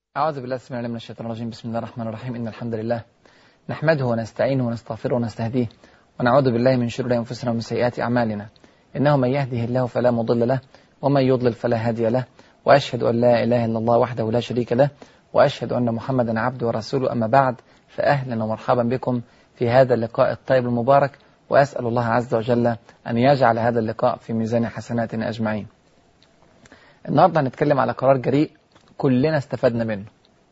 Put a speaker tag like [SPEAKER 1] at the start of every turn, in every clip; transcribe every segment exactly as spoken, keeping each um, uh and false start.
[SPEAKER 1] أعوذ بالله السميع العليم من الشيطان الرجيم. بسم الله الرحمن الرحيم. إن الحمد لله نحمده ونستعينه ونستغفره ونستهديه ونعوذ بالله من شرور أنفسنا ومن سيئات أعمالنا. إنه من يهده الله فلا مضل له ومن يضلل فلا هادي له، وأشهد أن لا إله إلا الله وحده لا شريك له، وأشهد أن محمدا عبده ورسوله. أما بعد، فأهلا ومرحبا بكم في هذا اللقاء الطيب المبارك، وأسأل الله عز وجل أن يجعل هذا اللقاء في ميزان حسناتنا أجمعين. النهاردة هنتكلم على قرار جريء كلنا استفدنا منه.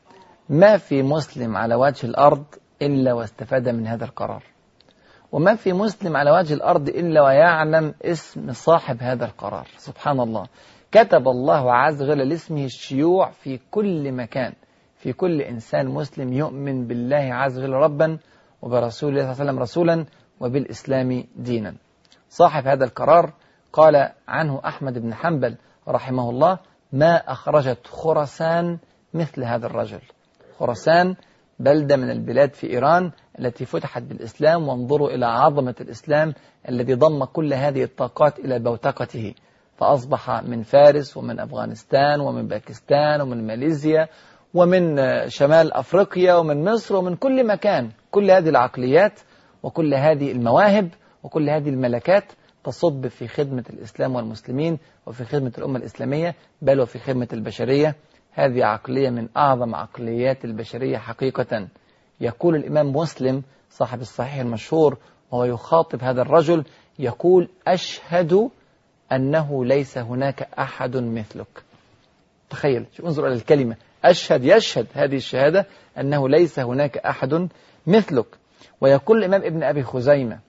[SPEAKER 1] ما في مسلم على وجه الأرض إلا واستفاد من هذا القرار، وما في مسلم على وجه الأرض إلا ويعلم اسم صاحب هذا القرار. سبحان الله، كتب الله عز وجل لاسمه الشيوع في كل مكان، في كل إنسان مسلم يؤمن بالله عز وجل ربا وبرسوله صلى الله عليه وسلم رسولا وبالإسلام دينا. صاحب هذا القرار قال عنه أحمد بن حنبل رحمه الله: ما أخرجت خراسان مثل هذا الرجل. خراسان بلدة من البلاد في إيران التي فتحت بالإسلام، وانظروا إلى عظمة الإسلام الذي ضم كل هذه الطاقات إلى بوتقته، فأصبح من فارس ومن أفغانستان ومن باكستان ومن ماليزيا ومن شمال أفريقيا ومن مصر ومن كل مكان. كل هذه العقليات وكل هذه المواهب وكل هذه الملكات تصب في خدمة الإسلام والمسلمين وفي خدمة الأمة الإسلامية، بل وفي خدمة البشرية. هذه عقلية من أعظم عقليات البشرية حقيقة. يقول الإمام مسلم صاحب الصحيح المشهور وهو يخاطب هذا الرجل، يقول: أشهد أنه ليس هناك أحد مثلك. تخيل، انظر إلى الكلمة أشهد، يشهد هذه الشهادة أنه ليس هناك أحد مثلك. ويقول الإمام ابن أبي خزيمة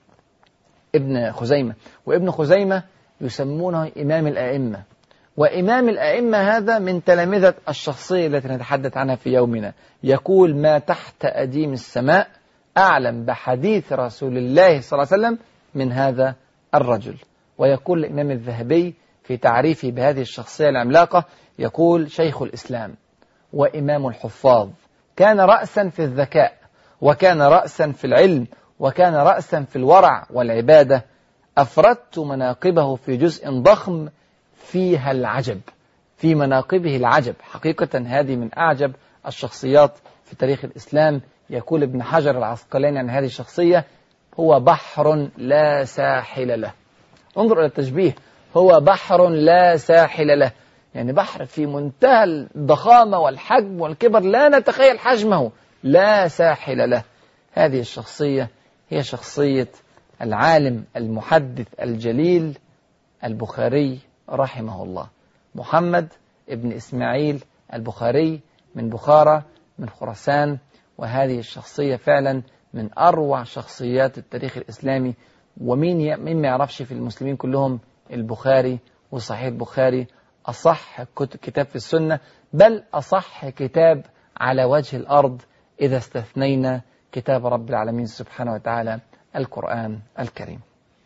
[SPEAKER 1] ابن خزيمة وابن خزيمة يسمونه إمام الأئمة، وإمام الأئمة هذا من تلامذة الشخصية التي نتحدث عنها في يومنا. يقول: ما تحت أديم السماء أعلم بحديث رسول الله صلى الله عليه وسلم من هذا الرجل. ويقول الإمام الذهبي في تعريفه بهذه الشخصية العملاقة، يقول: شيخ الإسلام وإمام الحفاظ، كان رأسا في الذكاء، وكان رأسا في العلم، وكان رأسا في الورع والعبادة. أفردت مناقبه في جزء ضخم فيها العجب، في مناقبه العجب. حقيقة هذه من أعجب الشخصيات في تاريخ الإسلام. يقول ابن حجر العسقلاني عن هذه الشخصية: هو بحر لا ساحل له. انظر إلى التشبيه، هو بحر لا ساحل له، يعني بحر في منتهى الضخامة والحجم والكبر، لا نتخيل حجمه، لا ساحل له. هذه الشخصية هي شخصية العالم المحدث الجليل البخاري رحمه الله، محمد ابن إسماعيل البخاري من بخارى من خراسان. وهذه الشخصية فعلا من أروع شخصيات التاريخ الإسلامي. ومين مين ما يعرفش في المسلمين كلهم البخاري وصحيح البخاري، أصح كتاب في السنة، بل أصح كتاب على وجه الأرض إذا استثنينا كتاب رب العالمين سبحانه وتعالى القرآن الكريم.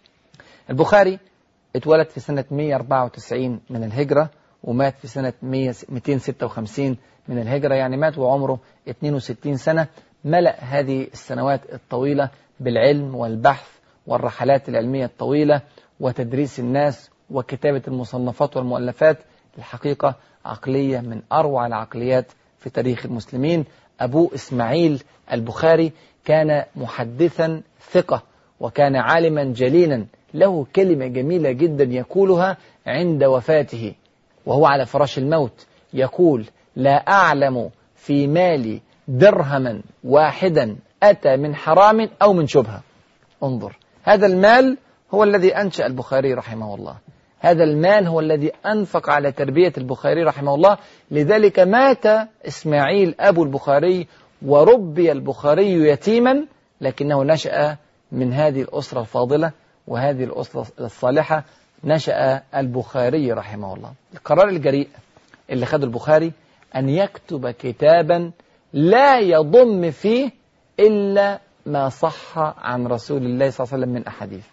[SPEAKER 1] البخاري اتولد في سنة مئة وأربعة وتسعين من الهجرة، ومات في سنة مئتين وستة وخمسين من الهجرة، يعني مات وعمره اثنين وستين سنة. ملأ هذه السنوات الطويلة بالعلم والبحث والرحلات العلمية الطويلة وتدريس الناس وكتابة المصنفات والمؤلفات. الحقيقة عقلية من أروع العقليات في تاريخ المسلمين. أبو إسماعيل البخاري كان محدثا ثقة، وكان عالما جليلا. له كلمة جميلة جدا يقولها عند وفاته وهو على فراش الموت، يقول: لا أعلم في مالي درهما واحدا أتى من حرام أو من شبهة. انظر، هذا المال هو الذي أنشأ البخاري رحمه الله، هذا المال هو الذي أنفق على تربية البخاري رحمه الله. لذلك مات إسماعيل أبو البخاري وربي البخاري يتيما، لكنه نشأ من هذه الأسرة الفاضلة وهذه الأسرة الصالحة، نشأ البخاري رحمه الله. القرار الجريء اللي خده البخاري أن يكتب كتابا لا يضم فيه إلا ما صح عن رسول الله صلى الله عليه وسلم من أحاديث.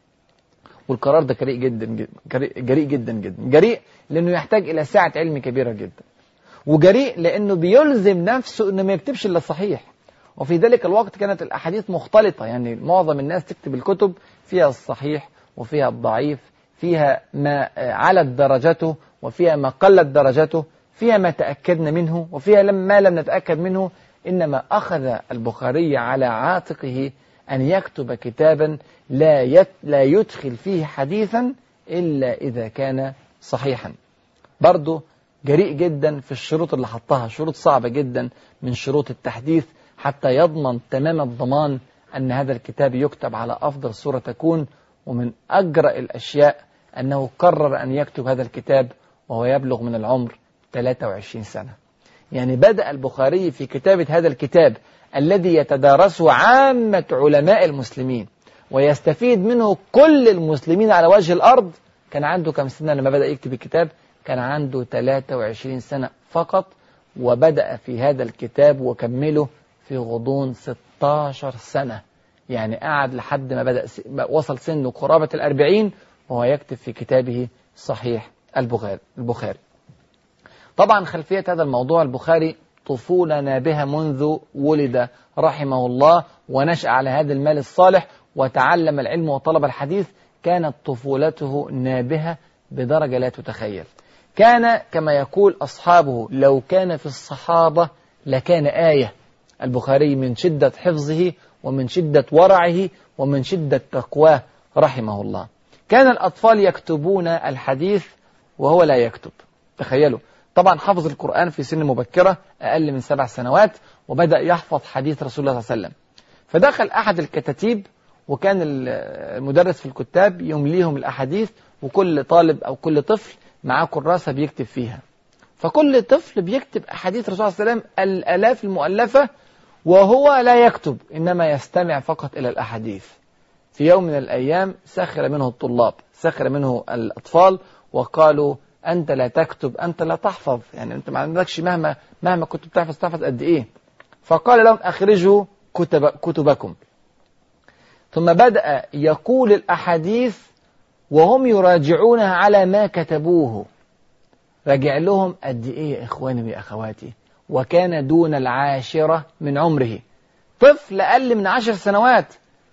[SPEAKER 1] والقرار ده جريء جدا جدا، جريء جدا جدا، جريء لأنه يحتاج إلى سعة علم كبيرة جدا، وجريء لأنه بيلزم نفسه أنه ما يكتبش إلا الصحيح. وفي ذلك الوقت كانت الأحاديث مختلطة، يعني معظم الناس تكتب الكتب فيها الصحيح وفيها الضعيف، فيها ما علت درجته وفيها ما قلت درجته. فيها ما تأكدنا منه وفيها ما لم نتأكد منه، إنما أخذ البخاري على عاتقه أن يكتب كتابا لا يت لا يدخل فيه حديثا إلا إذا كان صحيحا. برضه جريء جدا في الشروط اللي حطها، شروط صعبة جدا من شروط التحديث حتى يضمن تمام الضمان أن هذا الكتاب يكتب على أفضل صورة تكون. ومن أجرأ الأشياء أنه قرر أن يكتب هذا الكتاب وهو يبلغ من العمر ثلاثة وعشرين سنة. يعني بدأ البخاري في كتابة هذا الكتاب الذي يتدارسه عامة علماء المسلمين ويستفيد منه كل المسلمين على وجه الأرض. كان عنده كم سنة لما بدأ يكتب الكتاب؟ كان عنده ثلاثة وعشرين سنة فقط، وبدأ في هذا الكتاب وكمله في غضون ستة عشر سنة. يعني قعد لحد ما بدأ وصل سنه قرابة الأربعين وهو يكتب في كتابه صحيح البخاري. طبعا خلفية هذا الموضوع، البخاري طفولة نابهة منذ ولد رحمه الله ونشأ على هذا المال الصالح وتعلم العلم وطلب الحديث. كانت طفولته نابهة بدرجة لا تتخيل. كان كما يقول أصحابه لو كان في الصحابة لكان آية. البخاري من شدة حفظه ومن شدة ورعه ومن شدة تقواه رحمه الله. كان الأطفال يكتبون الحديث وهو لا يكتب. تخيلوا، طبعا حفظ القرآن في سن مبكرة أقل من سبع سنوات، وبدأ يحفظ حديث رسول الله صلى الله عليه وسلم. فدخل أحد الكتاتيب، وكان المدرس في الكتاب يمليهم الأحاديث، وكل طالب أو كل طفل معاه كراسة بيكتب فيها. فكل طفل بيكتب أحاديث رسول الله صلى الله عليه وسلم الآلاف المؤلفة وهو لا يكتب، إنما يستمع فقط إلى الأحاديث. في يوم من الأيام سخر منه الطلاب، سخر منه الأطفال وقالوا أنت لا تكتب، أنت لا تحفظ، يعني أنت ما عندكش مهما مهما كنت بتحفظ تحفظ قد إيه. فقال لهم أخرجوا كتب كتبكم. ثم بدأ يقول الأحاديث وهم يراجعونها على ما كتبوه. رجع لهم قد إيه يا إخواني ويا أخواتي، وكان دون العاشرة من عمره، طفل أقل من عشر سنوات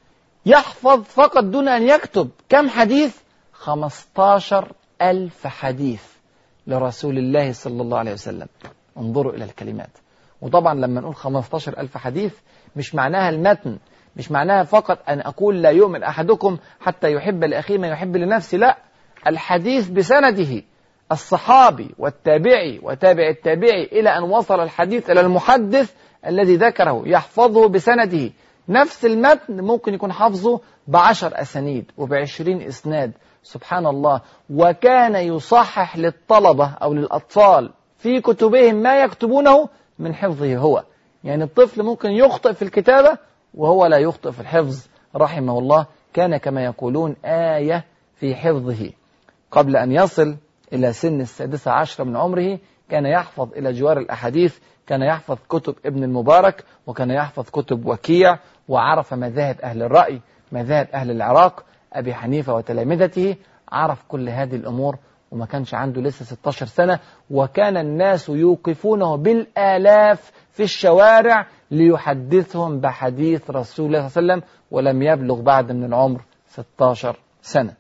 [SPEAKER 1] يحفظ فقط دون أن يكتب. كم حديث؟ خمستاشر ألف حديث لرسول الله صلى الله عليه وسلم. انظروا إلى الكلمات. وطبعا لما نقول خمستاشر ألف حديث مش معناها المتن، مش معناها فقط أن أقول لا يؤمن أحدكم حتى يحب لأخيه ما يحب لنفسه، لا، الحديث بسنده، الصحابي والتابعي وتابع التابعي إلى أن وصل الحديث إلى المحدث الذي ذكره يحفظه بسنده. نفس المتن ممكن يكون حفظه بعشر أسانيد وبعشرين إسناد، سبحان الله. وكان يصحح للطلبة أو للأطفال في كتبهم ما يكتبونه من حفظه هو. يعني الطفل ممكن يخطئ في الكتابة وهو لا يخطئ في الحفظ رحمه الله. كان كما يقولون آية في حفظه. قبل أن يصل إلى سن السادسة عشر من عمره كان يحفظ إلى جوار الأحاديث، كان يحفظ كتب ابن المبارك، وكان يحفظ كتب وكيع، وعرف مذاهب أهل الرأي، مذاهب أهل العراق، أبي حنيفة وتلامذته. عرف كل هذه الأمور وما كانش عنده لسه ستة عشر سنة، وكان الناس يوقفونه بالآلاف في الشوارع ليحدثهم بحديث رسول الله صلى الله عليه وسلم، ولم يبلغ بعد من العمر ستة عشر سنة.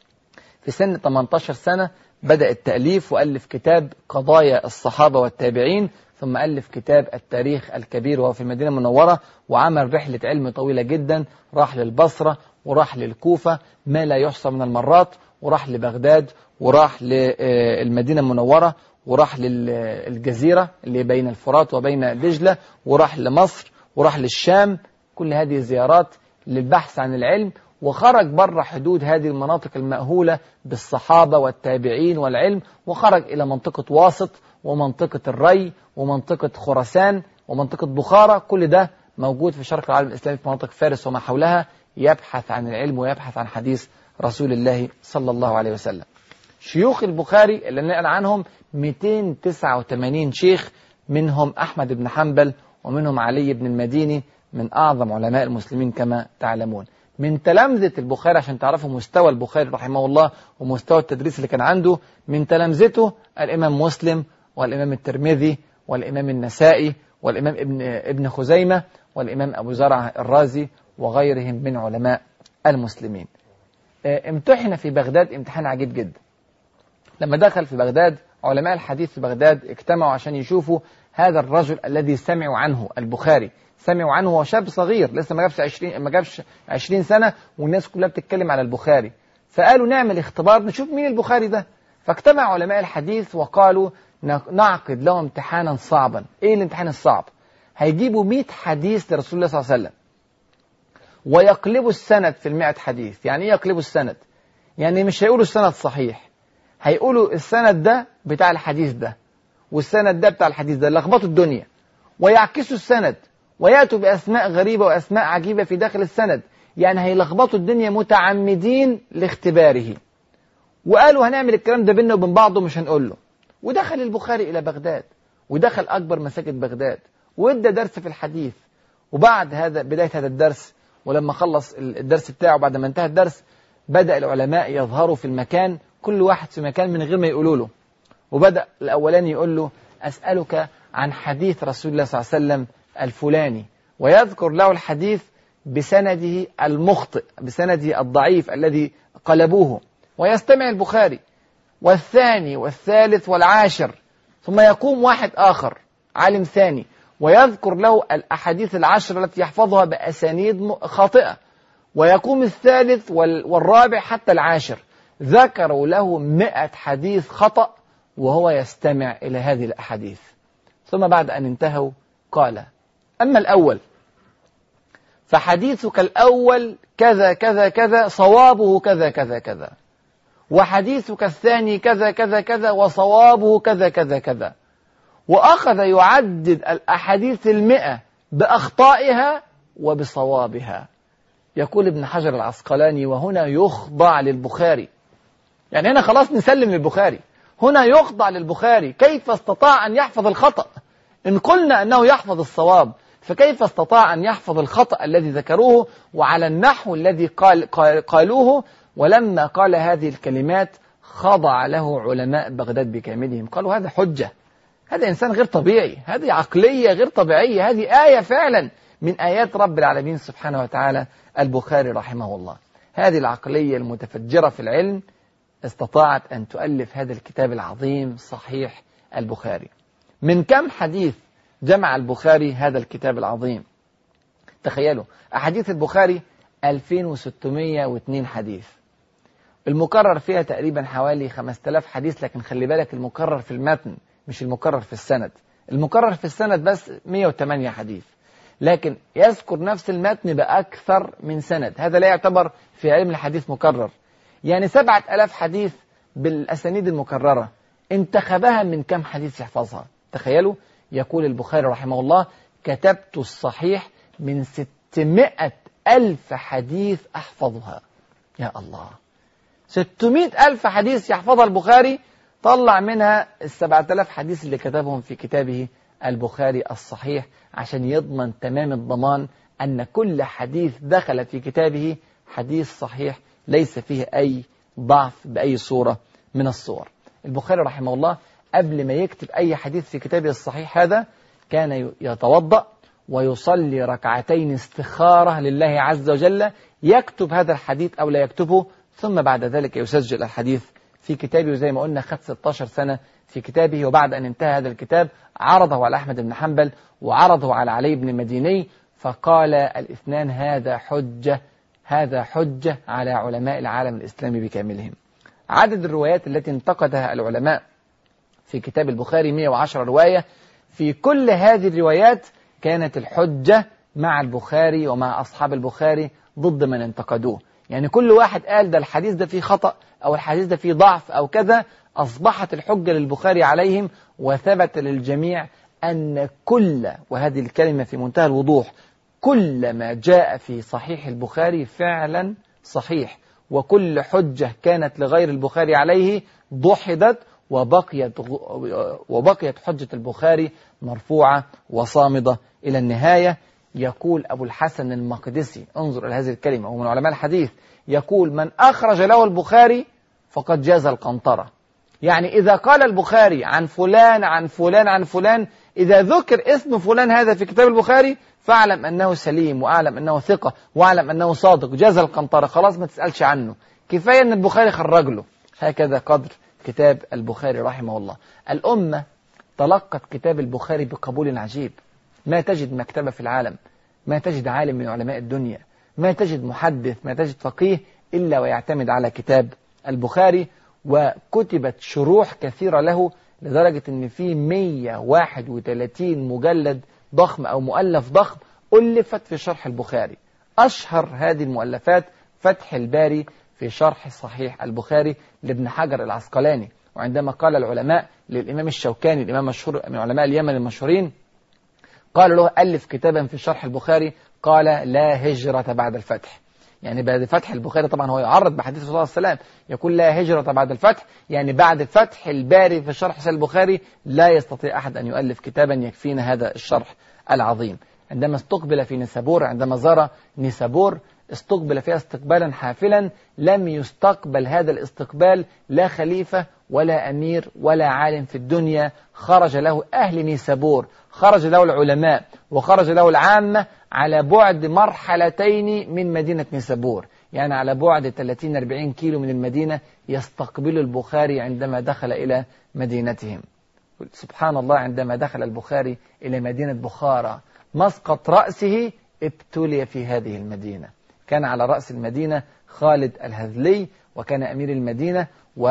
[SPEAKER 1] في سن ثمانية عشر سنة بدأ التأليف، وألف كتاب قضايا الصحابة والتابعين، ثم ألف كتاب التاريخ الكبير وهو في المدينة المنورة. وعمل رحلة علم طويلة جدا، راح للبصرة وراح للكوفة ما لا يحصى من المرات، وراح لبغداد وراح للمدينة المنورة وراح للجزيرة اللي بين الفرات وبين دجلة، وراح لمصر وراح للشام. كل هذه زيارات للبحث عن العلم، وخرج بره حدود هذه المناطق المأهولة بالصحابة والتابعين والعلم، وخرج إلى منطقة واسط ومنطقة الري ومنطقة خراسان ومنطقة بخارى. كل ده موجود في شرق العالم الإسلامي في مناطق فارس وما حولها، يبحث عن العلم ويبحث عن حديث رسول الله صلى الله عليه وسلم. شيوخ البخاري اللي نقل عنهم مئتين وتسعة وثمانين شيخ، منهم أحمد بن حنبل ومنهم علي بن المديني من أعظم علماء المسلمين كما تعلمون. من تلامذة البخاري عشان تعرفوا مستوى البخاري رحمه الله ومستوى التدريس اللي كان عنده، من تلامذته الإمام مسلم والإمام الترمذي والإمام النسائي والإمام ابن, ابن خزيمة والإمام أبو زرع الرازي وغيرهم من علماء المسلمين. امتحن في بغداد امتحان عجيب جدا. لما دخل في بغداد علماء الحديث في بغداد اجتمعوا عشان يشوفوا هذا الرجل الذي سمعوا عنه البخاري، سمعوا عنه وهو شاب صغير لسه ما جابش عشرين ما جابش عشرين سنة والناس كلها بتتكلم على البخاري. فقالوا نعمل اختبار نشوف مين البخاري ده. فاجتمع علماء الحديث وقالوا نعقد له امتحانا صعبا. ايه الامتحان الصعب؟ هيجيبوا مئة حديث لرسول الله صلى الله عليه وسلم ويقلبوا السند في المئة حديث. يعني ايه يقلبوا السند؟ يعني مش هيقولوا السند صحيح، هيقولوا السند ده بتاع الحديث ده والسند ده بتاع الحديث ده، لخبطوا الدنيا ويعكسوا السند ويأتوا بأسماء غريبة وأسماء عجيبة في داخل السند. يعني هيلخبطوا الدنيا متعمدين لاختباره. وقالوا هنعمل الكلام ده بيننا وبين بعض ومش هنقول له. ودخل البخاري إلى بغداد ودخل أكبر مساجد بغداد وادى درس في الحديث. وبعد هذا بداية هذا الدرس ولما خلص الدرس بتاعه بعد ما انتهى الدرس بدأ العلماء يظهروا في المكان، كل واحد في مكان من غير ما يقولوا له. وبدأ الأولاني يقول له أسألك عن حديث رسول الله صلى الله عليه وسلم الفلاني، ويذكر له الحديث بسنده المخطئ بسنده الضعيف الذي قلبوه، ويستمع البخاري. والثاني والثالث والعاشر، ثم يقوم واحد آخر عالم ثاني ويذكر له الأحاديث العشر التي يحفظها بأسانيد خاطئة، ويقوم الثالث والرابع حتى العاشر ذكروا له مئة حديث خطأ وهو يستمع إلى هذه الأحاديث. ثم بعد أن انتهوا قال أما الأول فحديثك الأول كذا كذا كذا صوابه كذا كذا كذا، وحديثك الثاني كذا كذا كذا وصوابه كذا كذا كذا. وأخذ يعدد الأحاديث المئة بأخطائها وبصوابها. يقول ابن حجر العسقلاني وهنا يخضع للبخاري. يعني هنا خلاص نسلم للبخاري، هنا يخضع للبخاري. كيف استطاع أن يحفظ الخطأ؟ إن قلنا أنه يحفظ الصواب فكيف استطاع أن يحفظ الخطأ الذي ذكروه وعلى النحو الذي قال قالوه؟ ولما قال هذه الكلمات خضع له علماء بغداد بكاملهم، قالوا هذا حجة، هذا إنسان غير طبيعي، هذه عقلية غير طبيعية، هذه آية فعلا من آيات رب العالمين سبحانه وتعالى البخاري رحمه الله. هذه العقلية المتفجرة في العلم استطاعت أن تؤلف هذا الكتاب العظيم صحيح البخاري. من كم حديث جمع البخاري هذا الكتاب العظيم؟ تخيلوا أحاديث البخاري ألفين وستمئة واثنين حديث، المكرر فيها تقريبا حوالي خمسة آلاف حديث. لكن خلي بالك المكرر في المتن مش المكرر في السند. المكرر في السند بس مئة وثمانية حديث، لكن يذكر نفس المتن بأكثر من سند. هذا لا يعتبر في علم الحديث مكرر. يعني سبعة آلاف حديث بالأسانيد المكررة، انتخبها من كم حديث يحفظها؟ تخيلوا. يقول البخاري رحمه الله كتبت الصحيح من ستمائة ألف حديث أحفظها. يا الله، ستمائة ألف حديث يحفظها البخاري، طلع منها السبعة آلاف حديث اللي كتبهم في كتابه البخاري الصحيح عشان يضمن تمام الضمان أن كل حديث دخل في كتابه حديث صحيح ليس فيه أي ضعف بأي صورة من الصور. البخاري رحمه الله قبل ما يكتب أي حديث في كتابه الصحيح هذا كان يتوضأ ويصلي ركعتين استخارة لله عز وجل، يكتب هذا الحديث أو لا يكتبه، ثم بعد ذلك يسجل الحديث في كتابه. زي ما قلنا خد ستة عشر سنة في كتابه. وبعد أن انتهى هذا الكتاب عرضه على أحمد بن حنبل وعرضه على علي بن مديني، فقال الاثنان هذا حجة هذا حجة على علماء العالم الإسلامي بكاملهم. عدد الروايات التي انتقدها العلماء في كتاب البخاري مئة وعشرة رواية. في كل هذه الروايات كانت الحجة مع البخاري ومع أصحاب البخاري ضد من انتقدوه. يعني كل واحد قال ده الحديث ده فيه خطأ أو الحديث ده فيه ضعف أو كذا، أصبحت الحجة للبخاري عليهم. وثبت للجميع أن كل، وهذه الكلمة في منتهى الوضوح، كل ما جاء في صحيح البخاري فعلا صحيح، وكل حجة كانت لغير البخاري عليه ضحدت وبقيت وبقيت حجة البخاري مرفوعة وصامدة إلى النهاية. يقول أبو الحسن المقدسي، انظر إلى هذه الكلمة، ومن علماء الحديث، يقول من أخرج له البخاري فقد جاز القنطرة. يعني إذا قال البخاري عن فلان عن فلان عن فلان، إذا ذكر اسم فلان هذا في كتاب البخاري فاعلم أنه سليم، وأعلم أنه ثقة، وأعلم أنه صادق، جاز القنطرة، خلاص ما تسألش عنه، كفاية أن البخاري خرج له. هكذا قدر كتاب البخاري رحمه الله. الأمة تلقت كتاب البخاري بقبول عجيب. ما تجد مكتبة في العالم، ما تجد عالم من علماء الدنيا، ما تجد محدث، ما تجد فقيه إلا ويعتمد على كتاب البخاري. وكتبت شروح كثيرة له لدرجة أن في مئة وواحد وثلاثين مجلد ضخم أو مؤلف ضخم ألفت في شرح البخاري. أشهر هذه المؤلفات فتح الباري في شرح صحيح البخاري لابن حجر العسقلاني. وعندما قال العلماء للإمام الشوكاني، الإمام مشهور من علماء اليمن المشهورين، قالوا له ألف كتابا في شرح البخاري، قال لا هجرة بعد الفتح. يعني بعد فتح البخاري، طبعا هو يعرض بحديث الرسول صلى الله عليه وسلم يقول لا هجرة بعد الفتح، يعني بعد فتح الباري في شرح صحيح البخاري لا يستطيع أحد أن يؤلف كتابا يكفينا هذا الشرح العظيم. عندما استقبل في نيسابور، عندما زار نيسابور استقبل فيها استقبالا حافلا لم يستقبل هذا الاستقبال لا خليفة ولا أمير ولا عالم في الدنيا. خرج له أهل نيسابور، خرج له العلماء، وخرج له العامة على بعد مرحلتين من مدينة نيسابور، يعني على بعد ثلاثين أربعين كيلو من المدينة، يستقبل البخاري عندما دخل إلى مدينتهم. سبحان الله، عندما دخل البخاري إلى مدينة بخارى مسقط رأسه ابتلي في هذه المدينة. كان على رأس المدينة خالد الهذلي، وكان أمير المدينة،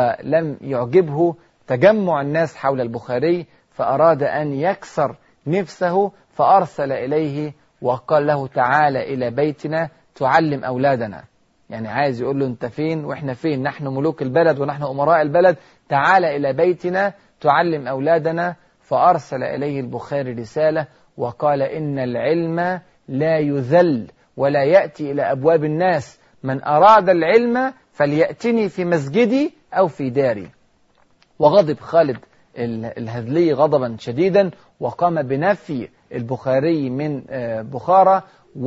[SPEAKER 1] ولم يعجبه تجمع الناس حول البخاري، فأراد أن يكسر نفسه، فأرسل إليه وقال له تعال إلى بيتنا تعلم أولادنا. يعني عايز يقول له أنت فين وإحنا فين، نحن ملوك البلد ونحن أمراء البلد، تعال إلى بيتنا تعلم أولادنا. فأرسل إليه البخاري رسالة وقال إن العلم لا يذل ولا يأتي إلى أبواب الناس، من أراد العلم فليأتني في مسجدي أو في داري. وغضب خالد الهذلي غضبا شديدا، وقام بنفي البخاري من بخارى،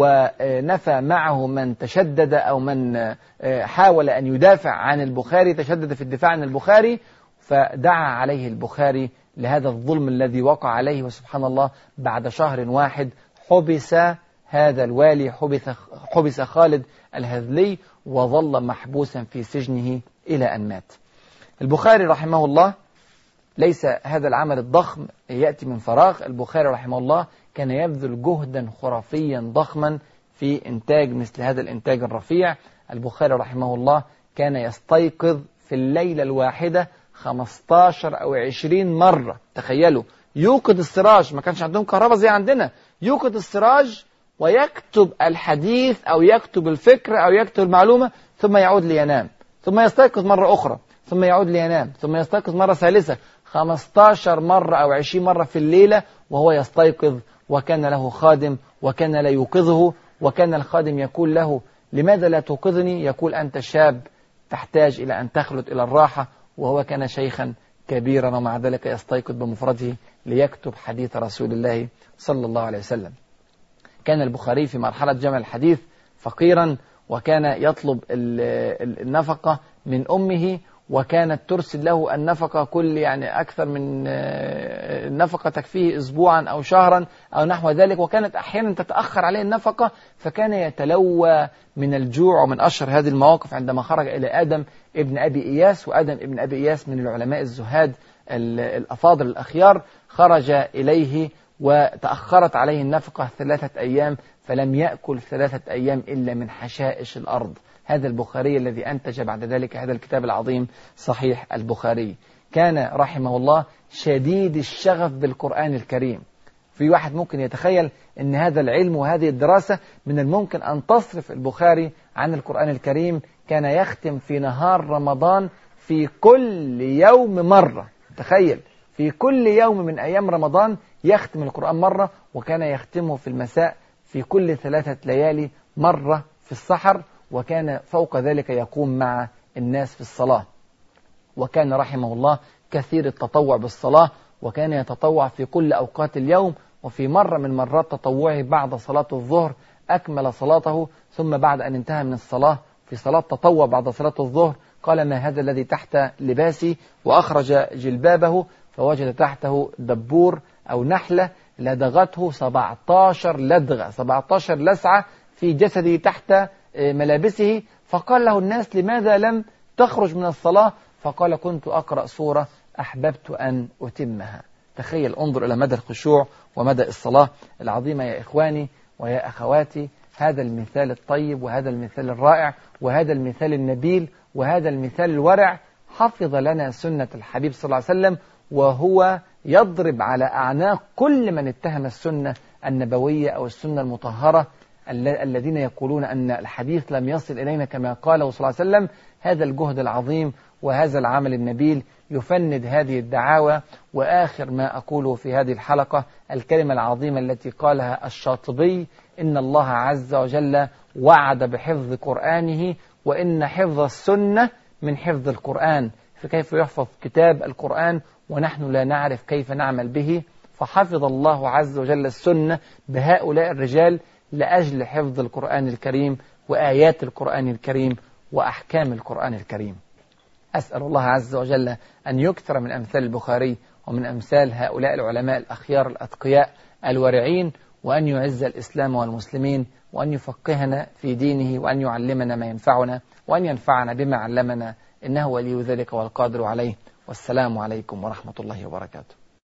[SPEAKER 1] ونفى معه من تشدد أو من حاول أن يدافع عن البخاري، تشدد في الدفاع عن البخاري، فدعا عليه البخاري لهذا الظلم الذي وقع عليه. وسبحان الله، بعد شهر واحد حبس هذا الوالي، حبس, حبس خالد الهذلي، وظل محبوسا في سجنه إلى أن مات. البخاري رحمه الله ليس هذا العمل الضخم يأتي من فراغ. البخاري رحمه الله كان يبذل جهدا خرافيا ضخما في إنتاج مثل هذا الإنتاج الرفيع. البخاري رحمه الله كان يستيقظ في الليلة الواحدة خمستاشر أو عشرين مرة. تخيلوا، يوقد السراج، ما كانش عندهم كهرباء زي عندنا، يوقد السراج ويكتب الحديث أو يكتب الفكرة أو يكتب المعلومة، ثم يعود لينام، ثم يستيقظ مرة أخرى، ثم يعود لينام، ثم يستيقظ مرة ثالثة. خمستاشر مرة أو عشرين مرة في الليلة وهو يستيقظ. وكان له خادم وكان لا يوقظه، وكان الخادم يقول له لماذا لا توقظني؟ يقول أنت شاب تحتاج إلى أن تخلد إلى الراحة. وهو كان شيخا كبيرا ومع ذلك يستيقظ بمفرده ليكتب حديث رسول الله صلى الله عليه وسلم. كان البخاري في مرحلة جمع الحديث فقيرا، وكان يطلب النفقة من أمه، وكانت ترسل له النفقة كل يعني أكثر من النفقة تكفيه أسبوعا أو شهرا أو نحو ذلك، وكانت أحيانا تتأخر عليه النفقة، فكان يتلوى من الجوع. ومن أشهر هذه المواقف عندما خرج إلى آدم ابن أبي إياس، وآدم ابن أبي إياس من العلماء الزهاد الأفاضل الأخيار، خرج إليه وتأخرت عليه النفقة ثلاثة أيام، فلم يأكل ثلاثة أيام إلا من حشائش الأرض. هذا البخاري الذي أنتج بعد ذلك هذا الكتاب العظيم صحيح البخاري. كان رحمه الله شديد الشغف بالقرآن الكريم. في واحد ممكن يتخيل أن هذا العلم وهذه الدراسة من الممكن أن تصرف البخاري عن القرآن الكريم. كان يختم في نهار رمضان في كل يوم مرة. تخيل، في كل يوم من أيام رمضان يختم القرآن مرة، وكان يختمه في المساء في كل ثلاثة ليالي مرة في السحر، وكان فوق ذلك يقوم مع الناس في الصلاة. وكان رحمه الله كثير التطوع بالصلاة، وكان يتطوع في كل أوقات اليوم. وفي مرة من مرات تطوعه بعد صلاة الظهر أكمل صلاته، ثم بعد أن انتهى من الصلاة في صلاة تطوع بعد صلاة الظهر قال ما هذا الذي تحت لباسي؟ وأخرج جلبابه فوجد تحته دبور أو نحلة لدغته سبعة عشر لدغة، سبعة عشر لسعة في جسده تحت ملابسه. فقال له الناس لماذا لم تخرج من الصلاة؟ فقال كنت أقرأ سورة أحببت أن أتمها. تخيل، انظر إلى مدى الخشوع ومدى الصلاة العظيمة يا إخواني ويا أخواتي. هذا المثال الطيب وهذا المثال الرائع وهذا المثال النبيل وهذا المثال الورع حفظ لنا سنة الحبيب صلى الله عليه وسلم، وهو يضرب على أعناق كل من اتهم السنة النبوية أو السنة المطهرة الذين يقولون أن الحديث لم يصل إلينا كما قاله صلى الله عليه وسلم. هذا الجهد العظيم وهذا العمل النبيل يفند هذه الدعاوى. وآخر ما أقوله في هذه الحلقة الكلمة العظيمة التي قالها الشاطبي: إن الله عز وجل وعد بحفظ قرآنه، وإن حفظ السنة من حفظ القرآن، فكيف يحفظ كتاب القرآن ونحن لا نعرف كيف نعمل به؟ فحفظ الله عز وجل السنة بهؤلاء الرجال لأجل حفظ القرآن الكريم وآيات القرآن الكريم وأحكام القرآن الكريم. أسأل الله عز وجل أن يكثر من أمثال البخاري ومن أمثال هؤلاء العلماء الأخيار الأتقياء الورعين، وأن يعز الإسلام والمسلمين، وأن يفقهنا في دينه، وأن يعلمنا ما ينفعنا، وأن ينفعنا بما علمنا، إنه ولي ذلك والقادر عليه. والسلام عليكم ورحمة الله وبركاته.